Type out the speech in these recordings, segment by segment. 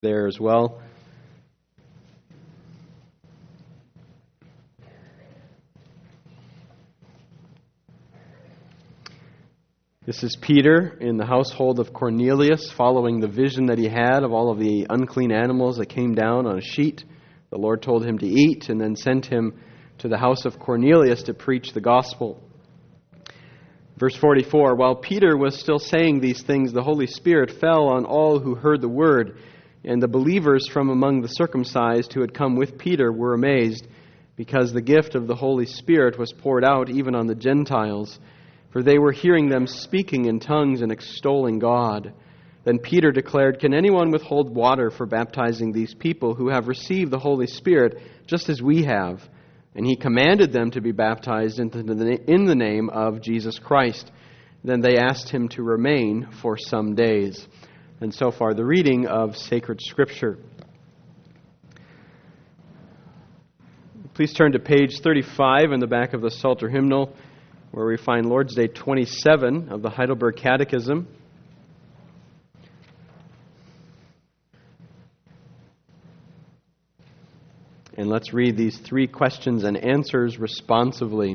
there as well. This is Peter in the household of Cornelius, following the vision that he had of all of the unclean animals that came down on a sheet. The Lord told him to eat, and then sent him to the house of Cornelius to preach the gospel. Verse 44, while Peter was still saying these things, the Holy Spirit fell on all who heard the word, and the believers from among the circumcised who had come with Peter were amazed, because the gift of the Holy Spirit was poured out even on the Gentiles, for they were hearing them speaking in tongues and extolling God. Then Peter declared, "Can anyone withhold water for baptizing these people who have received the Holy Spirit just as we have?" And he commanded them to be baptized in the name of Jesus Christ. Then they asked him to remain for some days. And so far, the reading of sacred Scripture. Please turn to page 35 in the back of the Psalter hymnal, where we find Lord's Day 27 of the Heidelberg Catechism. And let's read these 3 questions and answers responsively.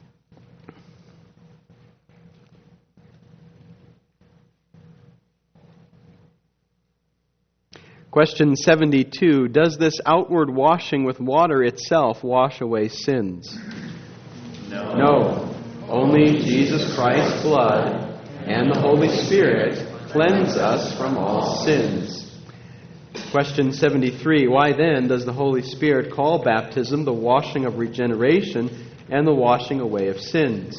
Question 72, does this outward washing with water itself wash away sins? No. Only Jesus Christ's blood and the Holy Spirit cleanse us from all sins. Question 73, why then does the Holy Spirit call baptism the washing of regeneration and the washing away of sins?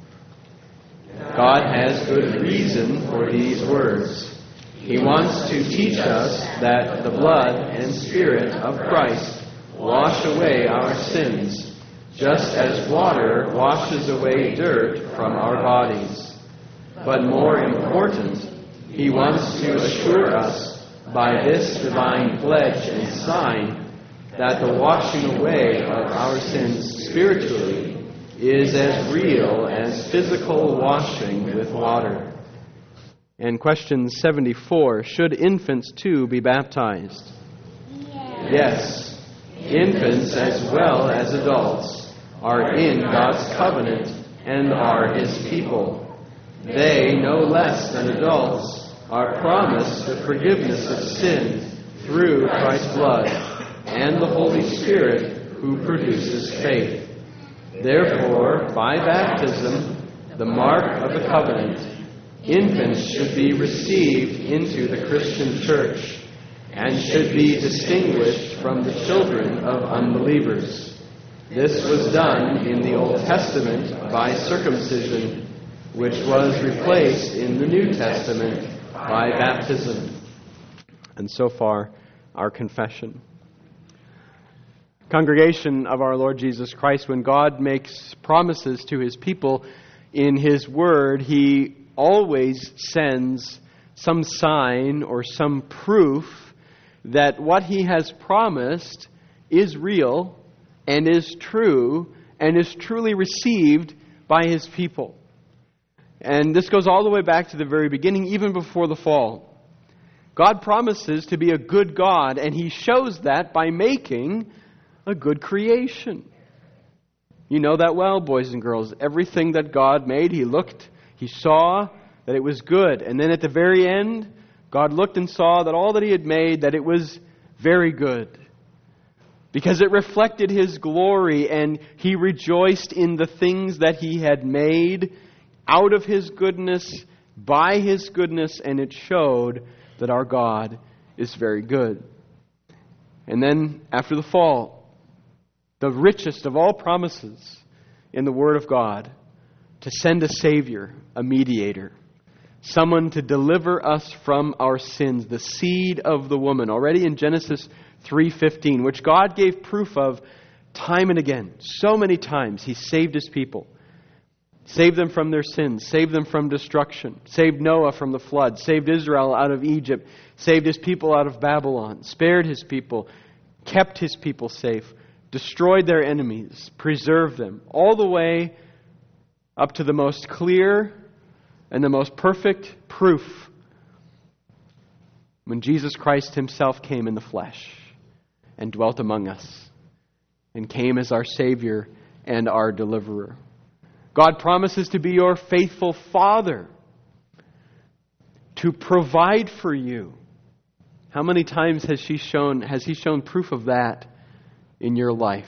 God has good reason for these words. He wants to teach us that the blood and Spirit of Christ wash away our sins, just as water washes away dirt from our bodies. But more important, He wants to assure us by this divine pledge and sign that the washing away of our sins spiritually is as real as physical washing with water. And question 74, should infants too be baptized? Yes. Infants as well as adults are in God's covenant and are His people. They, no less than adults, are promised the forgiveness of sin through Christ's blood and the Holy Spirit who produces faith. Therefore, by baptism, the mark of the covenant, infants should be received into the Christian church and should be distinguished from the children of unbelievers. This was done in the Old Testament by circumcision, which was replaced in the New Testament by baptism. And so far, our confession. Congregation of our Lord Jesus Christ, when God makes promises to His people in His Word, He always sends some sign or some proof that what He has promised is real and is true and is truly received by His people. And this goes all the way back to the very beginning, even before the fall. God promises to be a good God, and He shows that by making a good creation. You know that well, boys and girls. Everything that God made, He looked, He saw that it was good. And then at the very end, God looked and saw that all that He had made, that it was very good. Because it reflected His glory, and He rejoiced in the things that He had made out of His goodness, by His goodness, and it showed that our God is very good. And then, after the fall, the richest of all promises in the Word of God, to send a Savior, a mediator, someone to deliver us from our sins, the seed of the woman, already in Genesis 3:15, which God gave proof of time and again. So many times He saved His people. Saved them from their sins. Saved them from destruction. Saved Noah from the flood. Saved Israel out of Egypt. Saved His people out of Babylon. Spared His people. Kept His people safe. Destroyed their enemies. Preserved them. All the way up to the most clear and the most perfect proof when Jesus Christ himself came in the flesh and dwelt among us and came as our Savior and our deliverer. God promises to be your faithful Father, to provide for you. How many times has He shown proof of that in your life?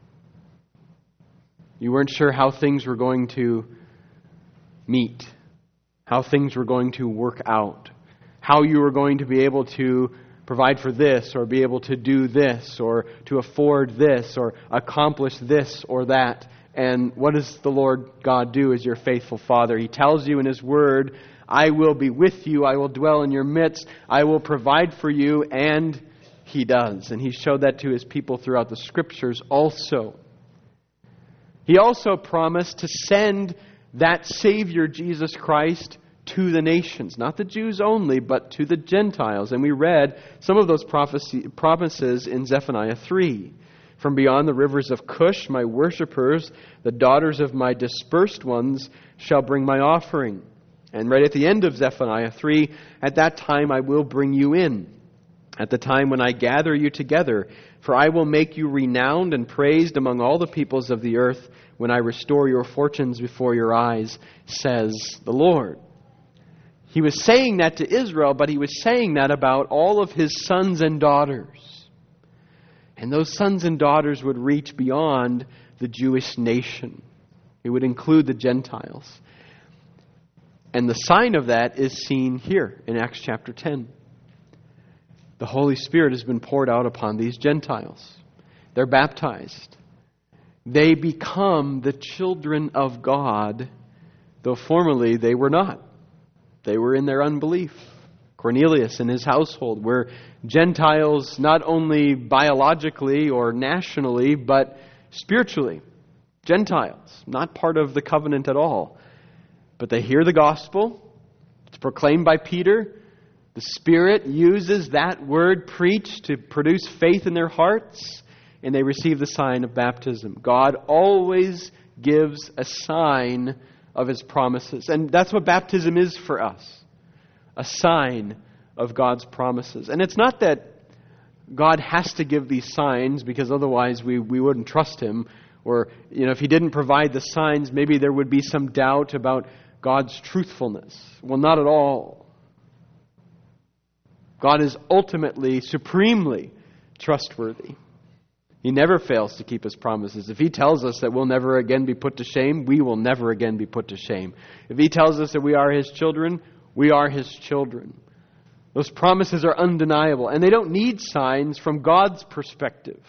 You weren't sure how things were going to meet, how things were going to work out, how you were going to be able to provide for this, or be able to do this, or to afford this, or accomplish this or that. And what does the Lord God do as your faithful Father? He tells you in His Word, I will be with you, I will dwell in your midst, I will provide for you, and He does. And He showed that to His people throughout the Scriptures also. He also promised to send that Savior, Jesus Christ, to the nations. Not the Jews only, but to the Gentiles. And we read some of those promises in Zephaniah 3. From beyond the rivers of Cush, my worshippers, the daughters of my dispersed ones, shall bring my offering. And right at the end of Zephaniah 3, at that time I will bring you in, at the time when I gather you together, for I will make you renowned and praised among all the peoples of the earth when I restore your fortunes before your eyes, says the Lord. He was saying that to Israel, but He was saying that about all of His sons and daughters. And those sons and daughters would reach beyond the Jewish nation. It would include the Gentiles. And the sign of that is seen here in Acts chapter 10. The Holy Spirit has been poured out upon these Gentiles. They're baptized. They become the children of God, though formerly they were not. They were in their unbelief. Cornelius and his household were Gentiles not only biologically or nationally, but spiritually. Gentiles, not part of the covenant at all. But they hear the gospel. It's proclaimed by Peter. The Spirit uses that word preached to produce faith in their hearts, and they receive the sign of baptism. God always gives a sign of His promises. And that's what baptism is for us. A sign of God's promises. And it's not that God has to give these signs because otherwise we wouldn't trust Him. Or, if He didn't provide the signs, maybe there would be some doubt about God's truthfulness. Well, not at all. God is ultimately, supremely trustworthy. He never fails to keep His promises. If He tells us that we'll never again be put to shame, we will never again be put to shame. If He tells us that we are His children, we are His children. Those promises are undeniable, and they don't need signs from God's perspective.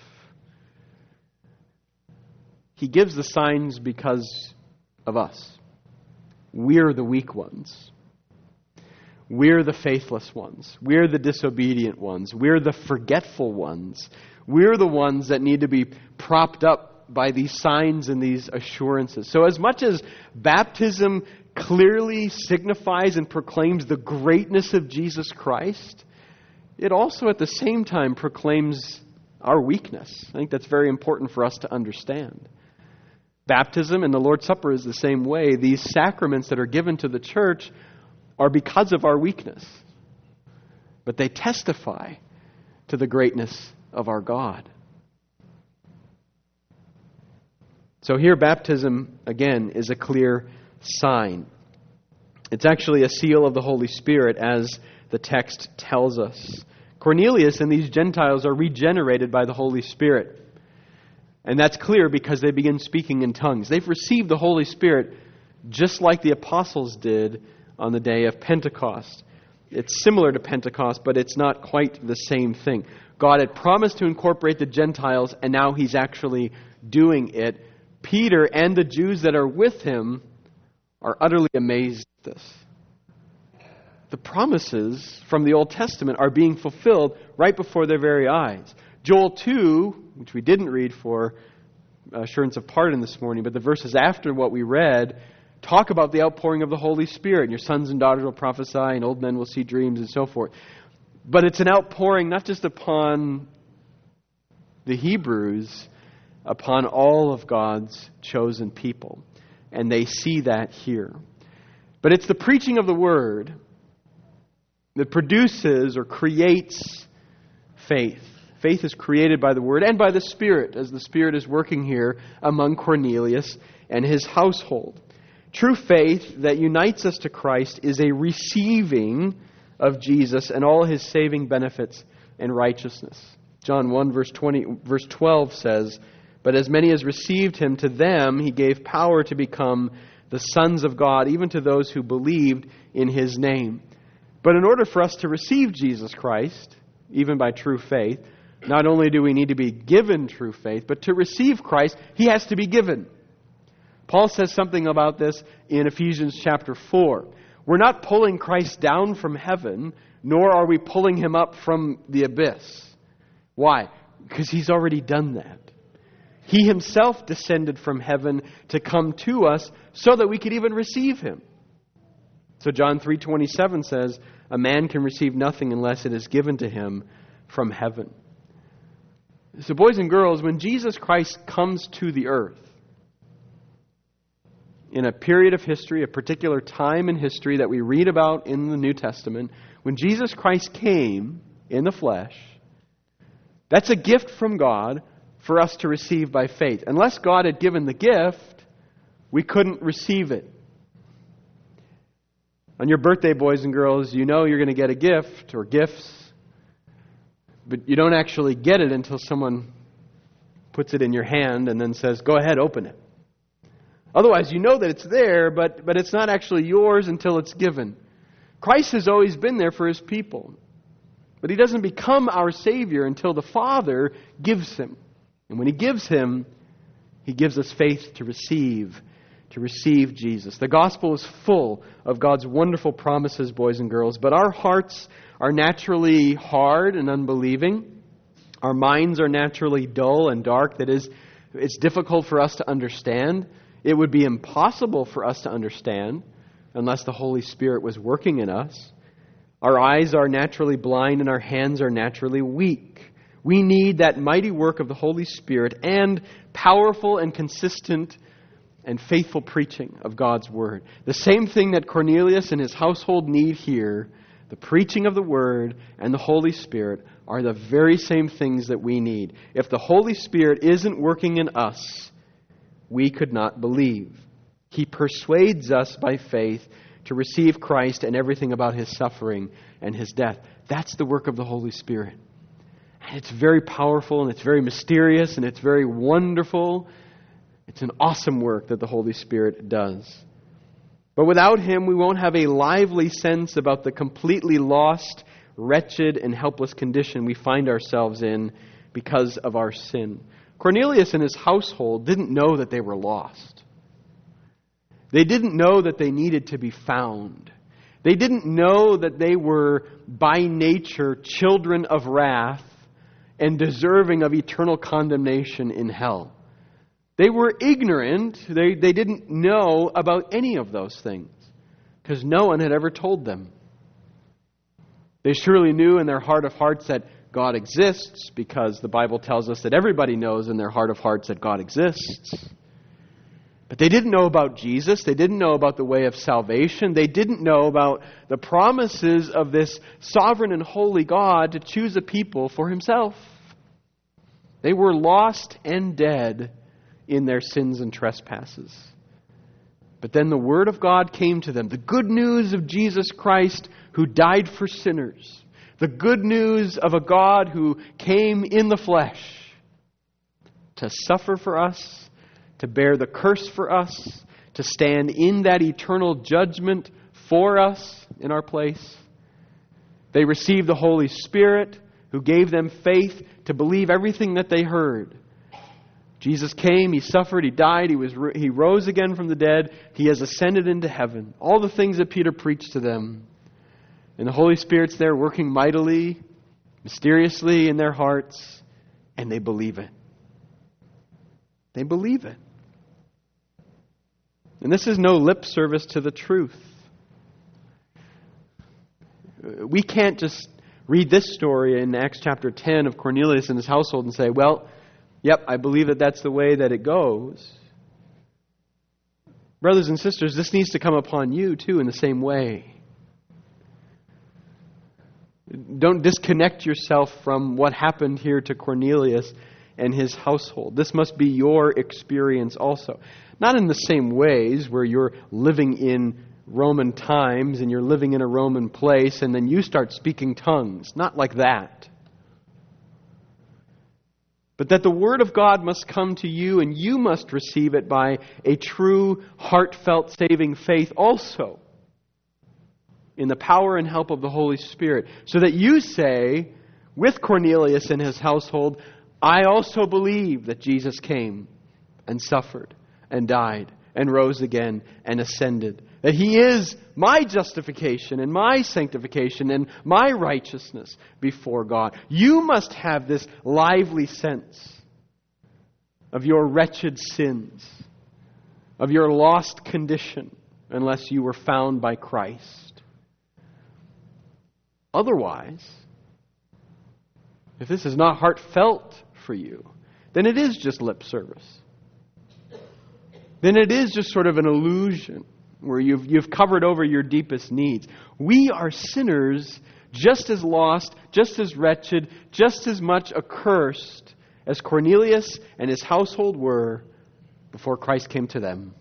He gives the signs because of us. We're the weak ones. We're the faithless ones. We're the disobedient ones. We're the forgetful ones. We're the ones that need to be propped up by these signs and these assurances. So as much as baptism clearly signifies and proclaims the greatness of Jesus Christ, it also at the same time proclaims our weakness. I think that's very important for us to understand. Baptism and the Lord's Supper is the same way. These sacraments that are given to the church are because of our weakness. But they testify to the greatness of our God. So here baptism, again, is a clear sign. It's actually a seal of the Holy Spirit, as the text tells us. Cornelius and these Gentiles are regenerated by the Holy Spirit. And that's clear because they begin speaking in tongues. They've received the Holy Spirit just like the apostles did on the day of Pentecost. It's similar to Pentecost, but it's not quite the same thing. God had promised to incorporate the Gentiles, and now He's actually doing it. Peter and the Jews that are with him are utterly amazed at this. The promises from the Old Testament are being fulfilled right before their very eyes. Joel 2, which we didn't read for assurance of pardon this morning, but the verses after what we read talk about the outpouring of the Holy Spirit. And your sons and daughters will prophesy, and old men will see dreams, and so forth. But it's an outpouring not just upon the Hebrews, upon all of God's chosen people. And they see that here. But it's the preaching of the Word that produces or creates faith. Faith is created by the Word and by the Spirit, as the Spirit is working here among Cornelius and his household. True faith that unites us to Christ is a receiving of Jesus and all His saving benefits and righteousness. John 1 verse 12 says, "But as many as received Him, to them He gave power to become the sons of God, even to those who believed in His name." But in order for us to receive Jesus Christ, even by true faith, not only do we need to be given true faith, but to receive Christ, He has to be given. Paul says something about this in Ephesians chapter 4. We're not pulling Christ down from heaven, nor are we pulling Him up from the abyss. Why? Because He's already done that. He Himself descended from heaven to come to us so that we could even receive Him. So John 3:27 says, "A man can receive nothing unless it is given to him from heaven." So boys and girls, when Jesus Christ comes to the earth, in a period of history, a particular time in history that we read about in the New Testament, when Jesus Christ came in the flesh, that's a gift from God for us to receive by faith. Unless God had given the gift, we couldn't receive it. On your birthday, boys and girls, you know you're going to get a gift or gifts, but you don't actually get it until someone puts it in your hand and then says, "Go ahead, open it." Otherwise, you know that it's there, but it's not actually yours until it's given. Christ has always been there for His people, but He doesn't become our Savior until the Father gives Him. And when He gives Him, He gives us faith to receive Jesus. The gospel is full of God's wonderful promises, boys and girls, but our hearts are naturally hard and unbelieving. Our minds are naturally dull and dark. That is, it's difficult for us to understand. It would be impossible for us to understand unless the Holy Spirit was working in us. Our eyes are naturally blind and our hands are naturally weak. We need that mighty work of the Holy Spirit and powerful and consistent and faithful preaching of God's Word. The same thing that Cornelius and his household need here, the preaching of the Word and the Holy Spirit, are the very same things that we need. If the Holy Spirit isn't working in us, we could not believe. He persuades us by faith to receive Christ and everything about His suffering and His death. That's the work of the Holy Spirit. And it's very powerful and it's very mysterious and it's very wonderful. It's an awesome work that the Holy Spirit does. But without Him, we won't have a lively sense about the completely lost, wretched, and helpless condition we find ourselves in because of our sin. Cornelius and his household didn't know that they were lost. They didn't know that they needed to be found. They didn't know that they were by nature children of wrath and deserving of eternal condemnation in hell. They were ignorant. They didn't know about any of those things because no one had ever told them. They surely knew in their heart of hearts that God exists because the Bible tells us that everybody knows in their heart of hearts that God exists. But they didn't know about Jesus. They didn't know about the way of salvation. They didn't know about the promises of this sovereign and holy God to choose a people for Himself. They were lost and dead in their sins and trespasses. But then the Word of God came to them. The good news of Jesus Christ who died for sinners. The good news of a God who came in the flesh to suffer for us, to bear the curse for us, to stand in that eternal judgment for us in our place. They received the Holy Spirit who gave them faith to believe everything that they heard. Jesus came, He suffered, He died, He rose again from the dead, He has ascended into heaven. All the things that Peter preached to them. And the Holy Spirit's there working mightily, mysteriously in their hearts, and they believe it. They believe it. And this is no lip service to the truth. We can't just read this story in Acts chapter 10 of Cornelius and his household and say, well, yep, I believe that that's the way that it goes. Brothers and sisters, this needs to come upon you too in the same way. Don't disconnect yourself from what happened here to Cornelius and his household. This must be your experience also. Not in the same ways where you're living in Roman times and you're living in a Roman place and then you start speaking tongues. Not like that. But that the Word of God must come to you and you must receive it by a true, heartfelt, saving faith also, in the power and help of the Holy Spirit, so that you say, with Cornelius and his household, I also believe that Jesus came and suffered and died and rose again and ascended. That He is my justification and my sanctification and my righteousness before God. You must have this lively sense of your wretched sins, of your lost condition, unless you were found by Christ. Otherwise, if this is not heartfelt for you, then it is just lip service. Then it is just sort of an illusion where you've covered over your deepest needs. We are sinners, just as lost, just as wretched, just as much accursed as Cornelius and his household were before Christ came to them.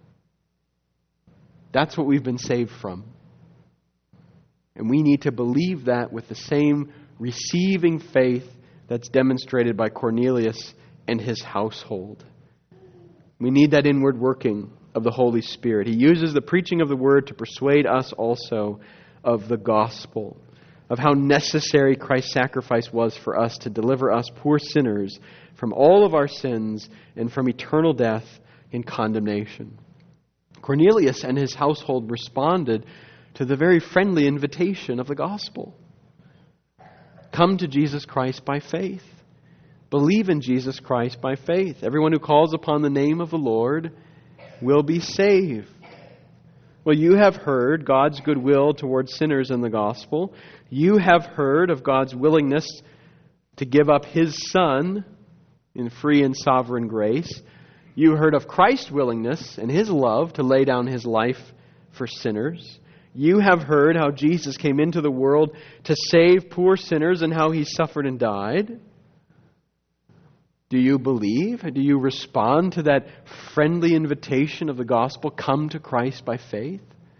That's what we've been saved from. And we need to believe that with the same receiving faith that's demonstrated by Cornelius and his household. We need that inward working of the Holy Spirit. He uses the preaching of the Word to persuade us also of the gospel, of how necessary Christ's sacrifice was for us to deliver us poor sinners from all of our sins and from eternal death and condemnation. Cornelius and his household responded to the very friendly invitation of the gospel. Come to Jesus Christ by faith. Believe in Jesus Christ by faith. Everyone who calls upon the name of the Lord will be saved. Well, you have heard God's goodwill towards sinners in the gospel. You have heard of God's willingness to give up His Son in free and sovereign grace. You heard of Christ's willingness and His love to lay down His life for sinners. You have heard how Jesus came into the world to save poor sinners and how He suffered and died. Do you believe? Do you respond to that friendly invitation of the gospel? Come to Christ by faith.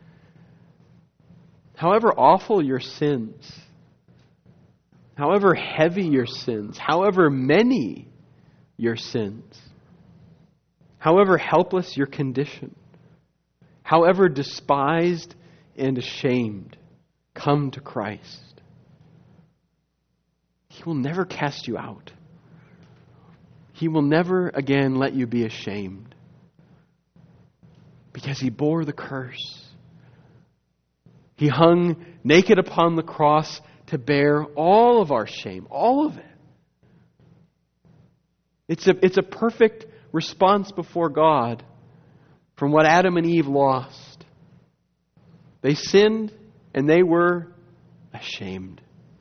However awful your sins, however heavy your sins, however many your sins, however helpless your condition, however despised and ashamed, come to Christ. He will never cast you out. He will never again let you be ashamed, because He bore the curse. He hung naked upon the cross to bear all of our shame, all of it. It's a perfect response before God from what Adam and Eve lost. They sinned and they were ashamed.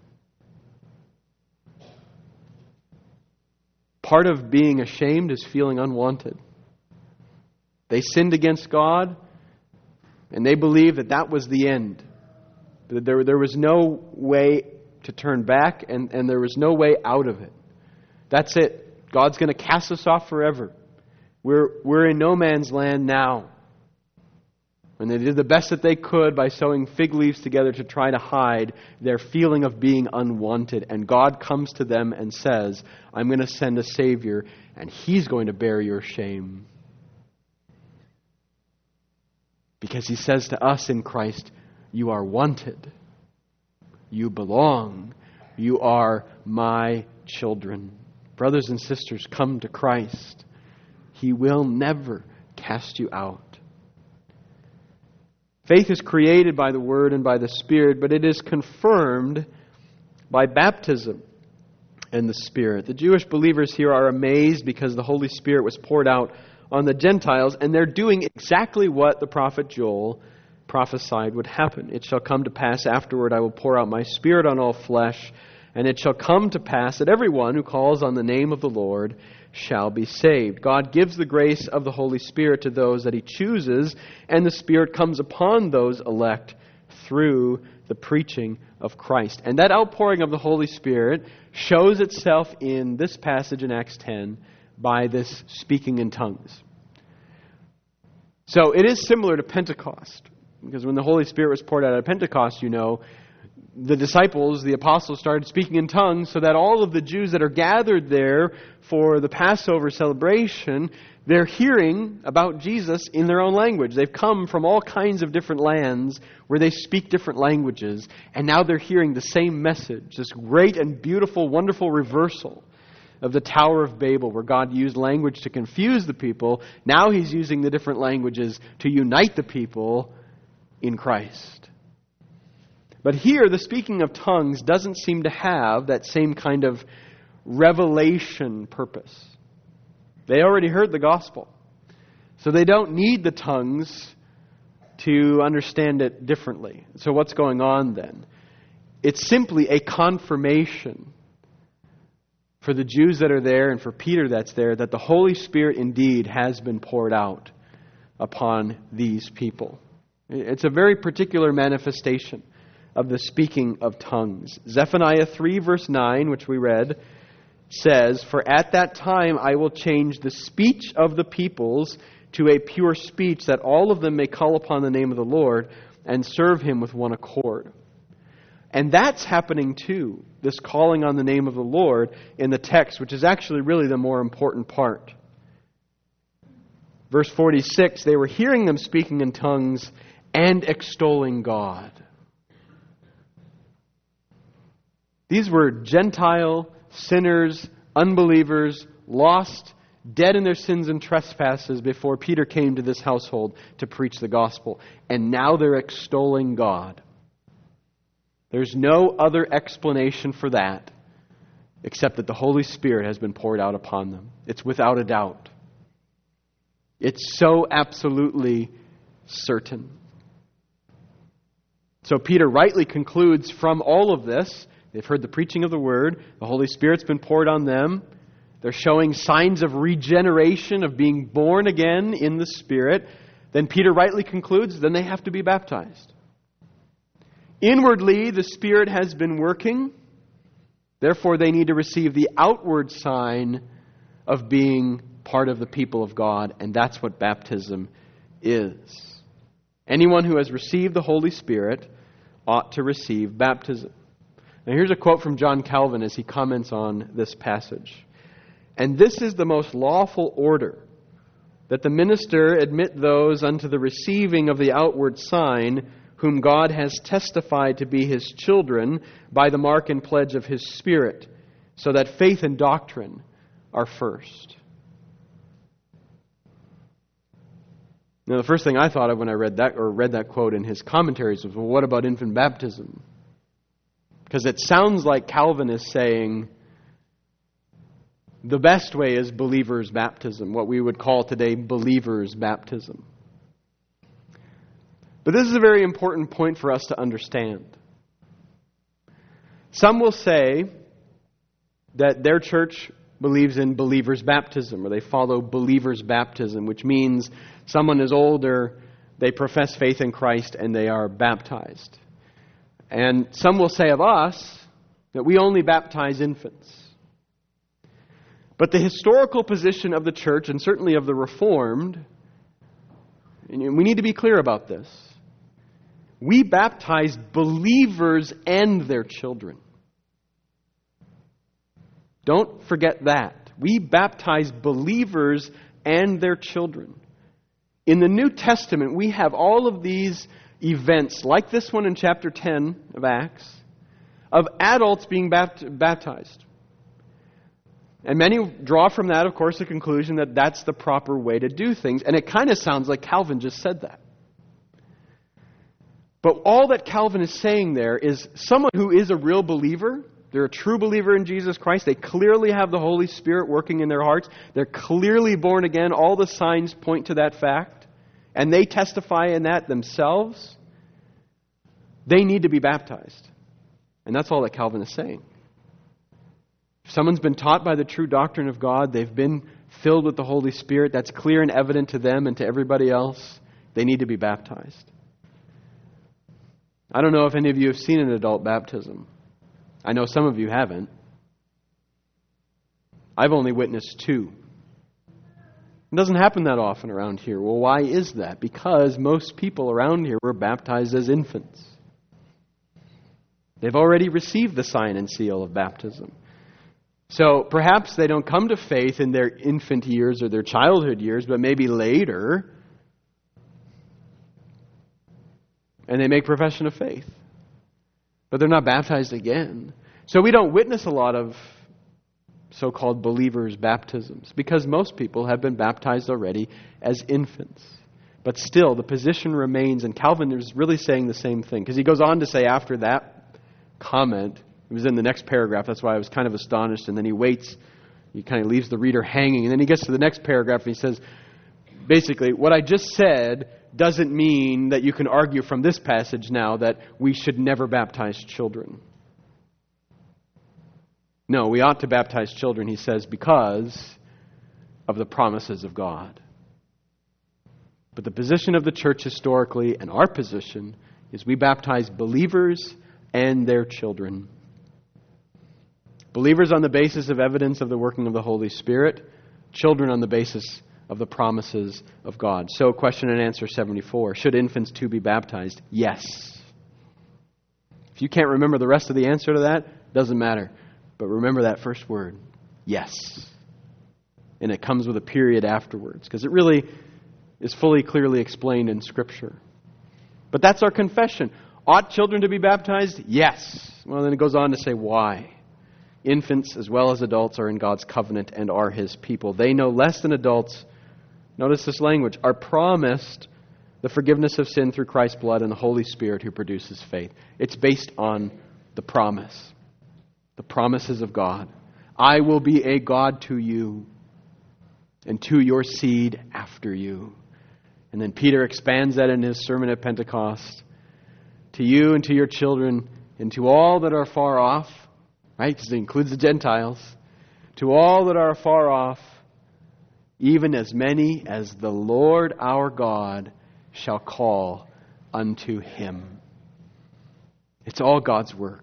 Part of being ashamed is feeling unwanted. They sinned against God, and they believed that that was the end. That there was no way to turn back, and there was no way out of it. That's it. God's going to cast us off forever. We're in no man's land now. And they did the best that they could by sewing fig leaves together to try to hide their feeling of being unwanted. And God comes to them and says, I'm going to send a Savior, and He's going to bear your shame. Because He says to us in Christ, you are wanted. You belong. You are my children. Brothers and sisters, come to Christ. He will never cast you out. Faith is created by the Word and by the Spirit, but it is confirmed by baptism and the Spirit. The Jewish believers here are amazed because the Holy Spirit was poured out on the Gentiles, and they're doing exactly what the prophet Joel prophesied would happen. It shall come to pass afterward, I will pour out my Spirit on all flesh, and it shall come to pass that everyone who calls on the name of the Lord shall be saved. God gives the grace of the Holy Spirit to those that He chooses, and the Spirit comes upon those elect through the preaching of Christ. And that outpouring of the Holy Spirit shows itself in this passage in Acts 10 by this speaking in tongues. So it is similar to Pentecost, because when the Holy Spirit was poured out at Pentecost, the disciples, the apostles, started speaking in tongues so that all of the Jews that are gathered there for the Passover celebration, they're hearing about Jesus in their own language. They've come from all kinds of different lands where they speak different languages, and now they're hearing the same message, this great and beautiful, wonderful reversal of the Tower of Babel, where God used language to confuse the people. Now He's using the different languages to unite the people in Christ. But here, the speaking of tongues doesn't seem to have that same kind of revelation purpose. They already heard the gospel, so they don't need the tongues to understand it differently. So what's going on then? It's simply a confirmation for the Jews that are there and for Peter that's there that the Holy Spirit indeed has been poured out upon these people. It's a very particular manifestation of the speaking of tongues. Zephaniah 3 verse 9, which we read, says, "For at that time I will change the speech of the peoples to a pure speech, that all of them may call upon the name of the Lord and serve Him with one accord." And that's happening too, this calling on the name of the Lord in the text, which is actually really the more important part. Verse 46, they were hearing them speaking in tongues and extolling God. These were Gentile sinners, unbelievers, lost, dead in their sins and trespasses before Peter came to this household to preach the gospel. And now they're extolling God. There's no other explanation for that except that the Holy Spirit has been poured out upon them. It's without a doubt. It's so absolutely certain. So Peter rightly concludes from all of this, they've heard the preaching of the Word, the Holy Spirit's been poured on them, they're showing signs of regeneration, of being born again in the Spirit. Then Peter rightly concludes, then they have to be baptized. Inwardly, the Spirit has been working. Therefore, they need to receive the outward sign of being part of the people of God, and that's what baptism is. Anyone who has received the Holy Spirit ought to receive baptism. Now here's a quote from John Calvin as he comments on this passage. "And this is the most lawful order, that the minister admit those unto the receiving of the outward sign, whom God has testified to be His children by the mark and pledge of His Spirit, so that faith and doctrine are first." Now, the first thing I thought of when I read that quote in his commentaries was, well, what about infant baptism? Because it sounds like Calvin is saying the best way is believer's baptism, what we would call today believer's baptism. But this is a very important point for us to understand. Some will say that their church believes in believer's baptism, or they follow believer's baptism, which means someone is older, they profess faith in Christ, and they are baptized. And some will say of us that we only baptize infants. But the historical position of the church, and certainly of the Reformed, and we need to be clear about this, we baptize believers and their children. Don't forget that. We baptize believers and their children. In the New Testament, we have all of these events, like this one in chapter 10 of Acts, of adults being baptized. And many draw from that, of course, the conclusion that that's the proper way to do things. And it kind of sounds like Calvin just said that. But all that Calvin is saying there is someone who is a real believer, they're a true believer in Jesus Christ, they clearly have the Holy Spirit working in their hearts, they're clearly born again, all the signs point to that fact, and they testify in that themselves, they need to be baptized. And that's all that Calvin is saying. If someone's been taught by the true doctrine of God, they've been filled with the Holy Spirit, that's clear and evident to them and to everybody else, they need to be baptized. I don't know if any of you have seen an adult baptism. I know some of you haven't. I've only witnessed 2. It doesn't happen that often around here. Well, why is that? Because most people around here were baptized as infants. They've already received the sign and seal of baptism. So perhaps they don't come to faith in their infant years or their childhood years, but maybe later, and they make profession of faith. But they're not baptized again. So we don't witness a lot of so-called believers' baptisms because most people have been baptized already as infants. But still, the position remains, and Calvin is really saying the same thing, because he goes on to say after that comment, it was in the next paragraph, that's why I was kind of astonished, and then he waits, he kind of leaves the reader hanging, and then he gets to the next paragraph and he says, basically, what I just said doesn't mean that you can argue from this passage now that we should never baptize children. No, we ought to baptize children, he says, because of the promises of God. But the position of the church historically, and our position, is we baptize believers and their children. Believers on the basis of evidence of the working of the Holy Spirit, children on the basis of the promises of God. So, question and answer 74. Should infants too be baptized? Yes. If you can't remember the rest of the answer to that, doesn't matter. But remember that first word, yes. And it comes with a period afterwards, because it really is fully, clearly explained in Scripture. But that's our confession. Ought children to be baptized? Yes. Well, then it goes on to say why. Infants as well as adults are in God's covenant and are His people. They no less than adults, notice this language, are promised the forgiveness of sin through Christ's blood and the Holy Spirit who produces faith. It's based on the promise. The promises of God. I will be a God to you and to your seed after you. And then Peter expands that in his sermon at Pentecost. To you and to your children and to all that are far off, right? Because it includes the Gentiles. To all that are far off, even as many as the Lord our God shall call unto Him. It's all God's work.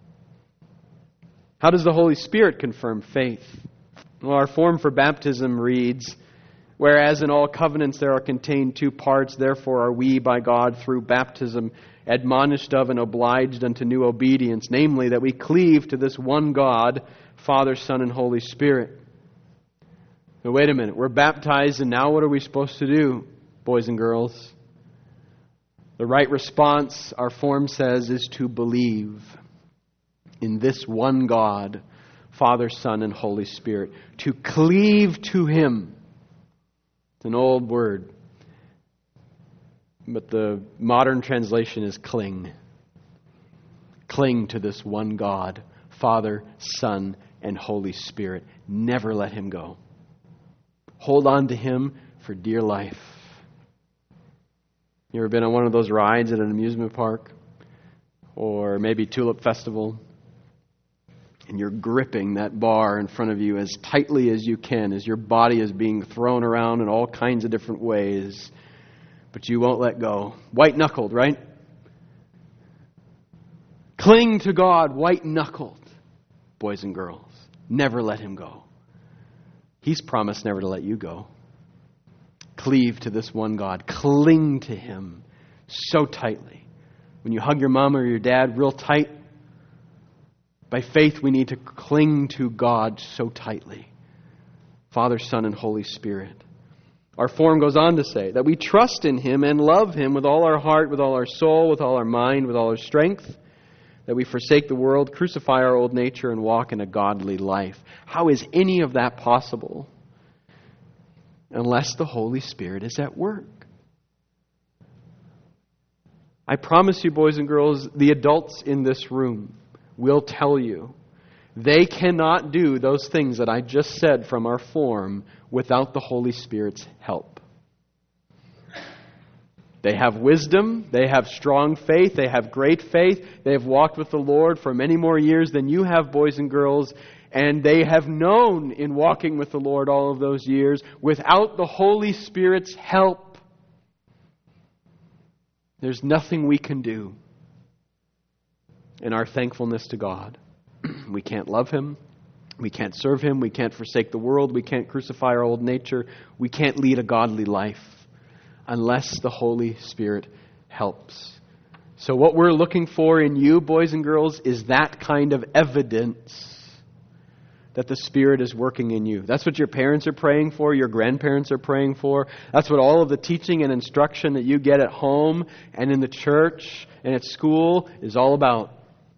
How does the Holy Spirit confirm faith? Well, our form for baptism reads, whereas in all covenants there are contained 2 parts, therefore are we by God through baptism admonished of and obliged unto new obedience, namely that we cleave to this one God, Father, Son, and Holy Spirit. Now wait a minute, we're baptized and now what are we supposed to do, boys and girls? The right response, our form says, is to believe in this one God, Father, Son, and Holy Spirit. To cleave to Him. It's an old word. But the modern translation is cling. Cling to this one God, Father, Son, and Holy Spirit. Never let Him go. Hold on to Him for dear life. You ever been on one of those rides at an amusement park? Or maybe Tulip Festival? And you're gripping that bar in front of you as tightly as you can as your body is being thrown around in all kinds of different ways. But you won't let go. White-knuckled, right? Cling to God, white-knuckled, boys and girls. Never let Him go. He's promised never to let you go. Cleave to this one God. Cling to Him so tightly. When you hug your mom or your dad real tight, by faith, we need to cling to God so tightly. Father, Son, and Holy Spirit. Our form goes on to say that we trust in Him and love Him with all our heart, with all our soul, with all our mind, with all our strength. That we forsake the world, crucify our old nature, and walk in a godly life. How is any of that possible unless the Holy Spirit is at work? I promise you, boys and girls, the adults in this room will tell you they cannot do those things that I just said from our form without the Holy Spirit's help. They have wisdom, they have strong faith, they have great faith, they have walked with the Lord for many more years than you have, boys and girls, and they have known in walking with the Lord all of those years without the Holy Spirit's help. There's nothing we can do. in our thankfulness to God. We can't love Him. We can't serve Him. We can't forsake the world. We can't crucify our old nature. We can't lead a godly life unless the Holy Spirit helps. So what we're looking for in you, boys and girls, is that kind of evidence that the Spirit is working in you. That's what your parents are praying for, your grandparents are praying for. That's what all of the teaching and instruction that you get at home and in the church and at school is all about.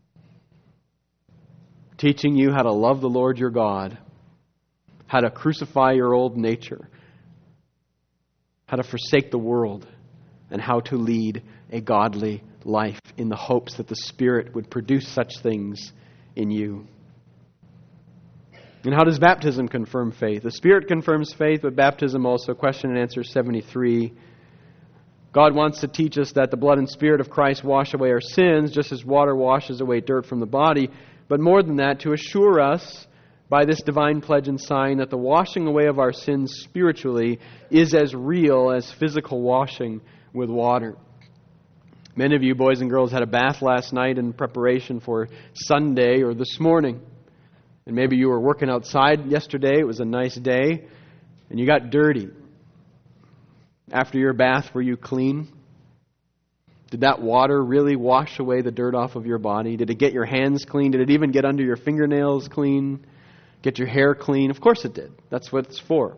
Teaching you how to love the Lord your God, how to crucify your old nature, how to forsake the world, and how to lead a godly life in the hopes that the Spirit would produce such things in you. And how does baptism confirm faith? The Spirit confirms faith, but baptism also. Question and answer 73. God wants to teach us that the blood and Spirit of Christ wash away our sins, just as water washes away dirt from the body. But more than that, to assure us by this divine pledge and sign that the washing away of our sins spiritually is as real as physical washing with water. Many of you boys and girls had a bath last night in preparation for Sunday or this morning. And maybe you were working outside yesterday. It was a nice day. And you got dirty. After your bath, were you clean? Did that water really wash away the dirt off of your body? Did it get your hands clean? Did it even get under your fingernails clean? Get your hair clean? Of course it did. That's what it's for.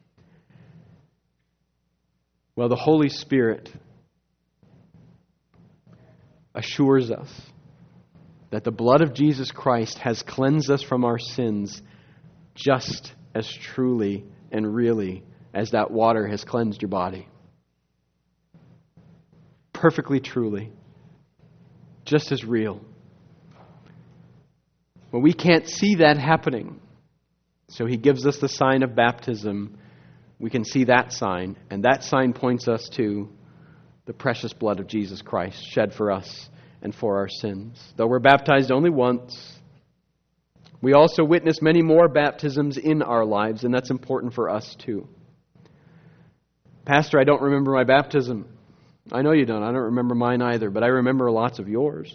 Well, the Holy Spirit assures us that the blood of Jesus Christ has cleansed us from our sins just as truly and really as that water has cleansed your body. Perfectly truly. Just as real. But we can't see that happening. So He gives us the sign of baptism. We can see that sign. And that sign points us to the precious blood of Jesus Christ shed for us and for our sins. Though we're baptized only once, we also witness many more baptisms in our lives, and that's important for us too. Pastor, I don't remember my baptism. I know you don't. I don't remember mine either, but I remember lots of yours.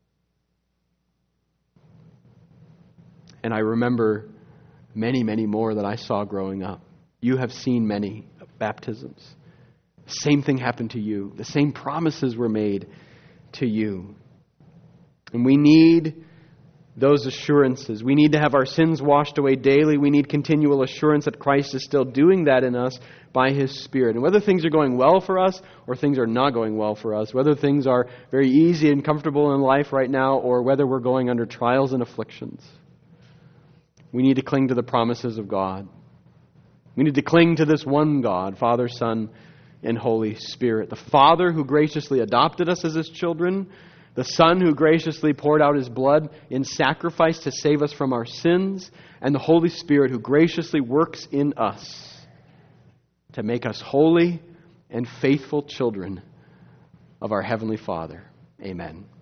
And I remember many, many more that I saw growing up. You have seen many baptisms. The same thing happened to you. The same promises were made to you. And we need those assurances. We need to have our sins washed away daily. We need continual assurance that Christ is still doing that in us by His Spirit. And whether things are going well for us or things are not going well for us, whether things are very easy and comfortable in life right now or whether we're going under trials and afflictions, we need to cling to the promises of God. We need to cling to this one God, Father, Son, and Holy Spirit. The Father who graciously adopted us as His children, the Son who graciously poured out His blood in sacrifice to save us from our sins, and the Holy Spirit who graciously works in us to make us holy and faithful children of our Heavenly Father. Amen.